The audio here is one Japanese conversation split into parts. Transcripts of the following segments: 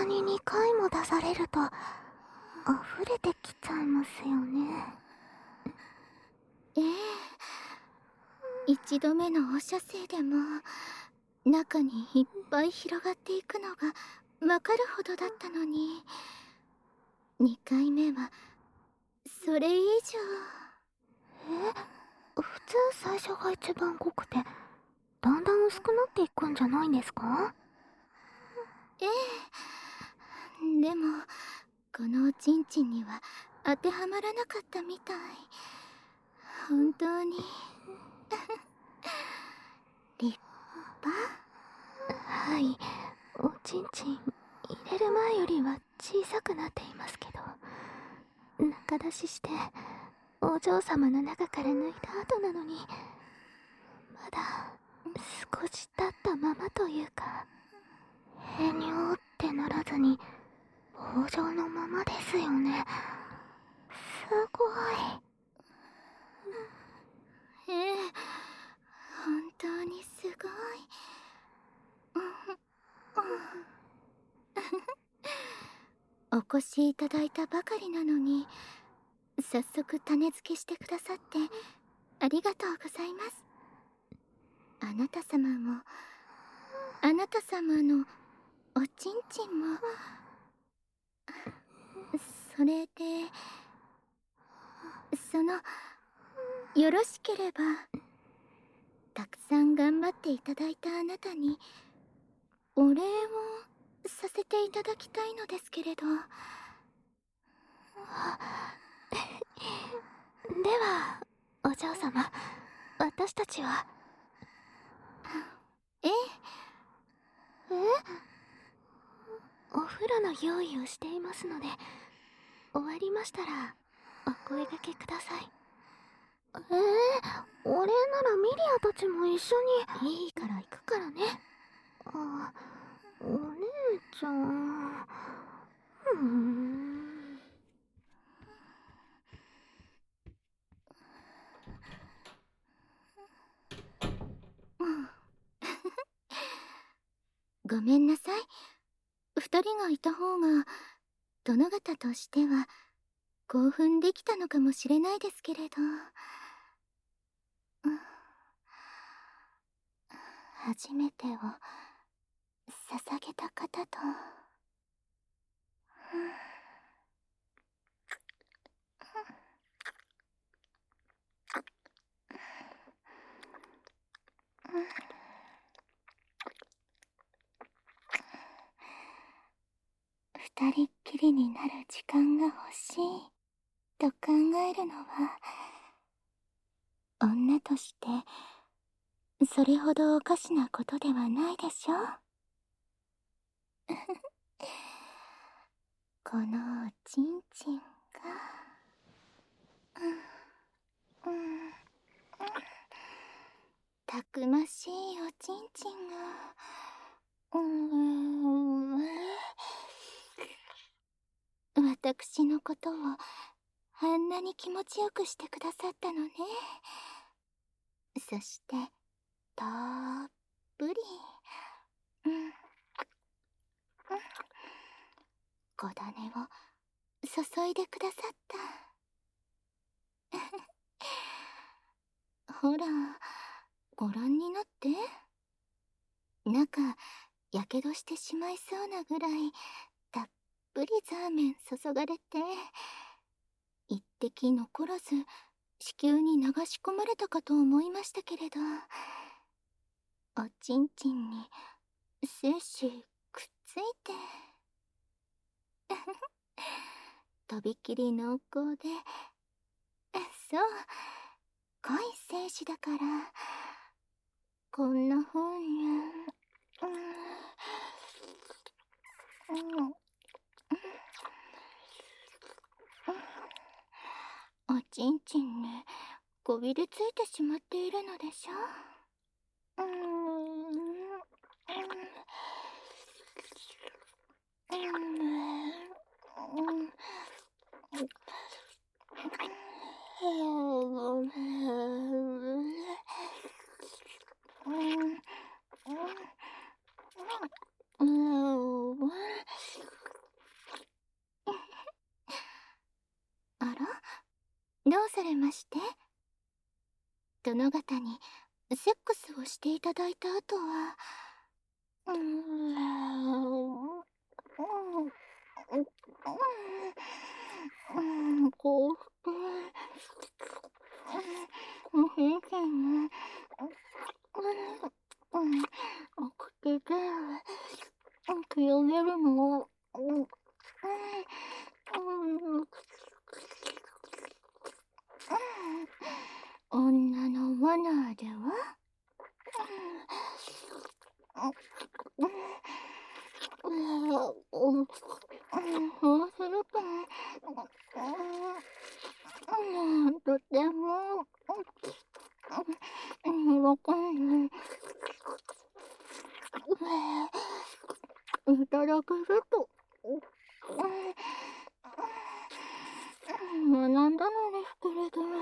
さに2回も出されると溢れてきちゃいますよね。 ええ、一度目の放射性でも中にいっぱい広がっていくのがわかるほどだったのに、2回目はそれ以上。 普通最初が一番濃くてだんだん薄くなっていくんじゃないんですか？ ええ、でもこのおちんちんには当てはまらなかったみたい。本当に立派。 はい、おちんちん入れる前よりは小さくなっていますけど、中出ししてお嬢様の中から抜いた後なのにまだ少し経ったままというか、へにょーってならずに棒状のままですよね。すごい。 ええ、本当にすごい。お越しいただいたばかりなのに早速種付けしてくださってありがとうございます。あなた様もあなた様のおちんちんも。それでよろしければたくさん頑張っていただいたあなたにお礼をさせていただきたいのですけれど。 ではお嬢様、私たちは。 ええ。 お風呂の用意をしていますので、終わりましたらお声掛けください。お礼ならミリアたちも一緒に。いいから行くからね。お姉ちゃん。 ごめんなさい。二人がいた方が殿方としては興奮できたのかもしれないですけれど。初めてを捧げた方と。二人っきりになる時間が欲しいと考えるのは女としてそれほどおかしなことではないでしょ。このおちんちんがたくましいおちんちんが私のことをあんなに気持ちよくしてくださったのね。そしてたっぷり小種を注いでくださった。ほらご覧になって。中やけどしてしまいそうなぐらいたっぷりザーメン注がれて、一滴残らず子宮に流し込まれたかと思いましたけれど、おちんちんに精子くっついてとびきり濃厚で、そう濃い精子だからこんな風におちんちんにこびりついてしまっているのでしょ。 どうされまして？殿方にセックスをしていただいた後は、こうして、変身口で清めるのを、女のマナーでは？そうすると、とても喜んでいただけると学んだのですけれど、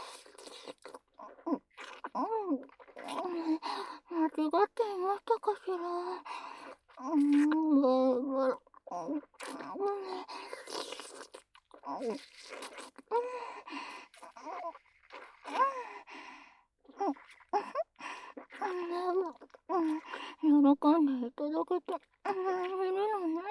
間違っていましたかしら？喜んでいただけているのね。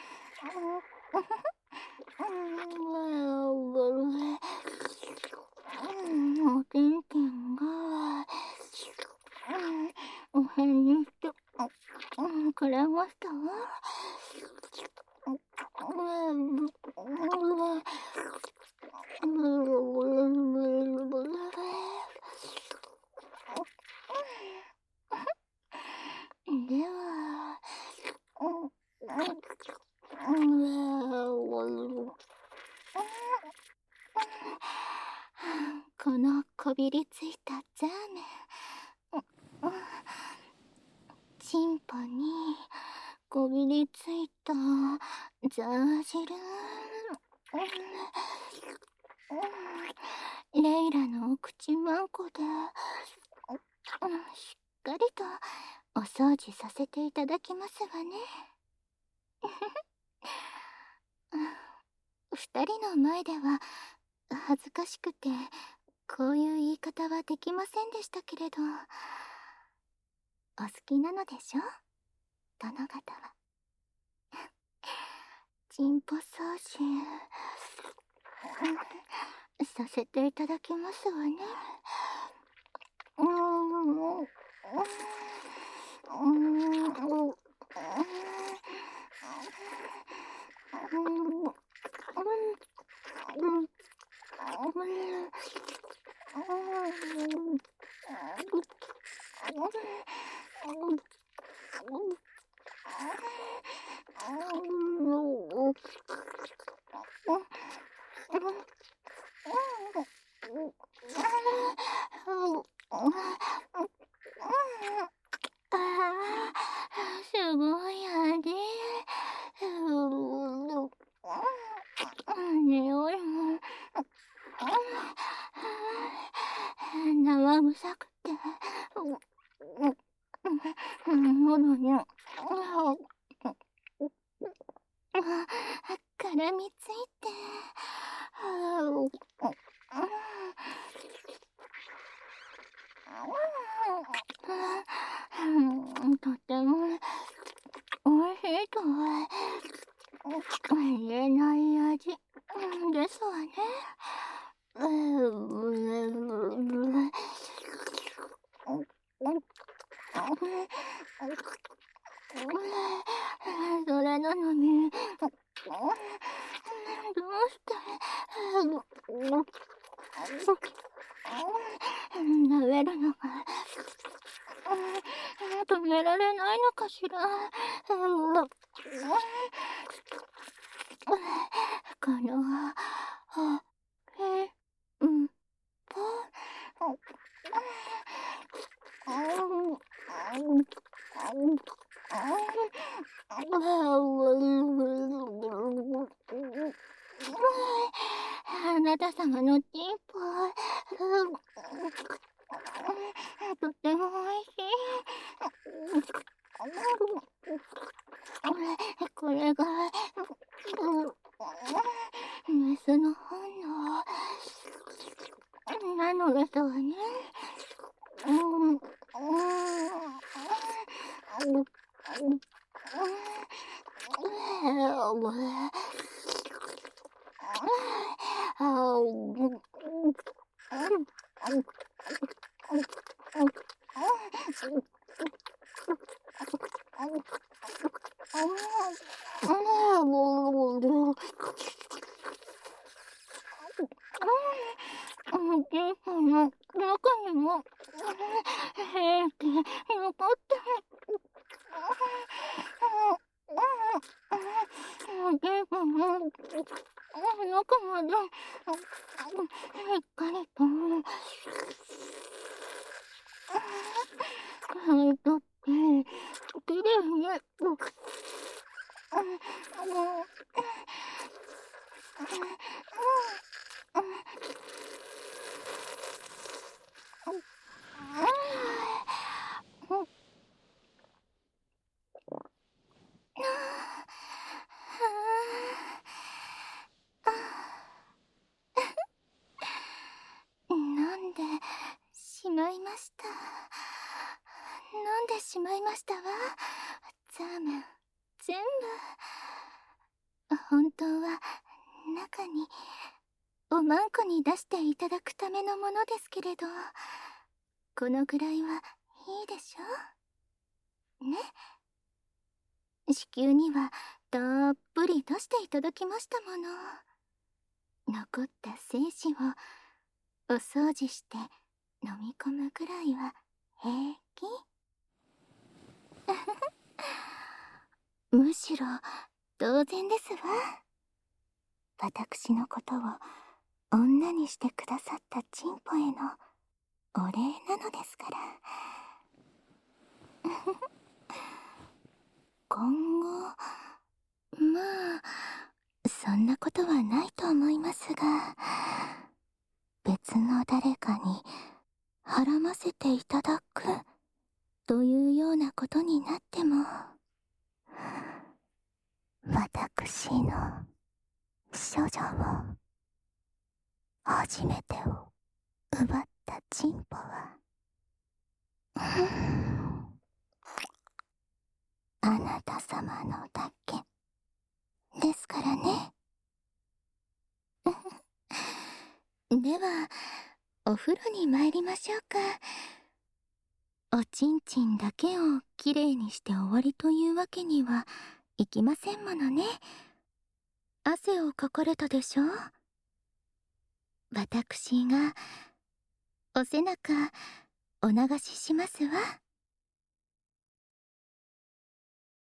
おちんちんがお変にしてくれましたわ。では、このこびりついたザーメン、チンポにこびりついたザー汁、レイラのお口まんこで、しっかりとお掃除させていただきますわね。二人の前では恥ずかしくてこういう言い方はできませんでしたけれど、お好きなのでしょ、殿方は。チンポ掃除させていただきますわね。すごい味。匂いも生臭くて喉に絡みついて、とてもおいしいとは言えない味ですわね。それなのに、どうして舐めるのが止められないのかしら。このぽあなた様のチンポ、とてもおいしい。これがメスの本能。 なのですわね。玄関の中にも平気残って玄関の中までしっかりと嗅い取ってきれいに飲んでしまいました。飲んでしまいましたわ。ザーメン全部。本当は中におまんこに出していただくためのものですけれど、このぐらいはいいでしょね。子宮にはたっぷり出していただきましたもの。残った精子をお掃除して飲み込むぐらいは平気。むしろ当然ですわ。私のことを女にしてくださったチンポへのお礼なのですから。今後まあそんなことはないと思いますが、別の誰かにはらませていただくというようなことになっても、私の処女を、初めてを奪ったチンポはあなた様のだけですからね。ではお風呂に参りましょうか。おちんちんだけをきれいにして終わりというわけにはいきませんものね。汗をかかれたでしょ。私がお背中お流ししますわ。